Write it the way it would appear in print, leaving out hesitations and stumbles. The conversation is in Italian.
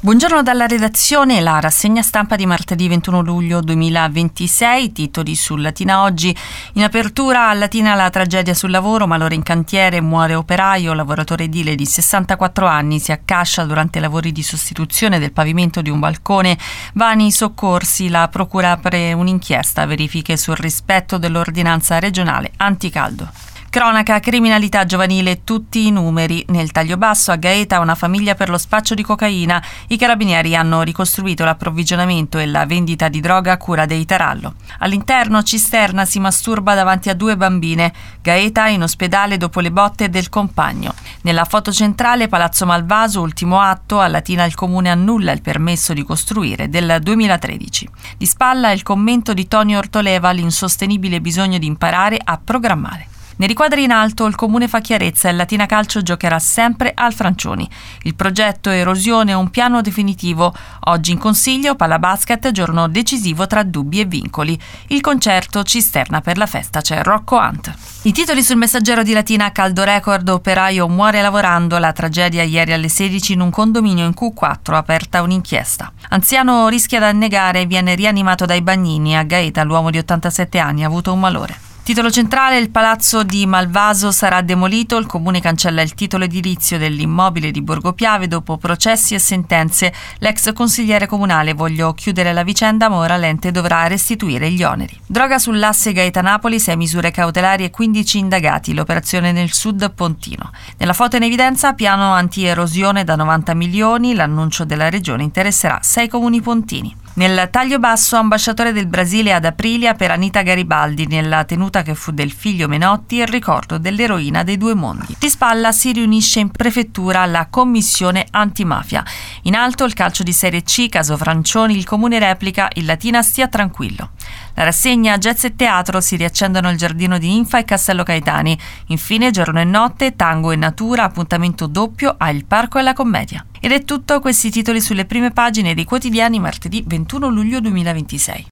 Buongiorno dalla redazione, la rassegna stampa di martedì 21 luglio 2026, titoli su Latina Oggi. In apertura a Latina la tragedia sul lavoro, malore in cantiere, muore operaio, lavoratore edile di 64 anni, si accascia durante i lavori di sostituzione del pavimento di un balcone, vani i soccorsi, la procura apre un'inchiesta, verifiche sul rispetto dell'ordinanza regionale anticaldo. Cronaca, criminalità giovanile, tutti i numeri. Nel Tagliobasso a Gaeta una famiglia per lo spaccio di cocaina. I carabinieri hanno ricostruito l'approvvigionamento e la vendita di droga a cura dei Tarallo. All'interno Cisterna si masturba davanti a 2 bambine. Gaeta in ospedale dopo le botte del compagno. Nella foto centrale Palazzo Malvaso, ultimo atto, a Latina il comune annulla il permesso di costruire del 2013. Di spalla il commento di Tonio Ortoleva, l'insostenibile bisogno di imparare a programmare. Nei riquadri in alto il comune fa chiarezza e Latina Calcio giocherà sempre al Francioni. Il progetto Erosione è un piano definitivo. Oggi in consiglio Palabasket, giorno decisivo tra dubbi e vincoli. Il concerto Cisterna per la festa, c'è Rocco Hunt. I titoli sul Messaggero di Latina: caldo record, operaio muore lavorando, la tragedia ieri alle 16 in un condominio in Q4, aperta un'inchiesta. Anziano rischia da annegare, viene rianimato dai bagnini. A Gaeta l'uomo di 87 anni ha avuto un malore. Titolo centrale: il palazzo di Malvaso sarà demolito, il comune cancella il titolo edilizio dell'immobile di Borgopiave dopo processi e sentenze. L'ex consigliere comunale: voglio chiudere la vicenda ma ora l'ente dovrà restituire gli oneri. Droga sull'asse Gaeta-Napoli, 6 misure cautelari e 15 indagati, l'operazione nel sud pontino. Nella foto in evidenza piano anti-erosione da 90 milioni, l'annuncio della regione interesserà 6 comuni pontini. Nel Tagliobasso, ambasciatore del Brasile ad Aprilia per Anita Garibaldi, nella tenuta che fu del figlio Menotti, il ricordo dell'eroina dei 2 mondi. Di spalla si riunisce in prefettura la commissione antimafia. In alto il calcio di Serie C, caso Francioni, il comune replica, il Latina stia tranquillo. La rassegna Jazz e Teatro, si riaccendono il giardino di Ninfa e Castello Caetani. Infine giorno e notte, tango e natura, appuntamento doppio a Il Parco e la Commedia. Ed è tutto, questi titoli sulle prime pagine dei quotidiani martedì 21 luglio 2026.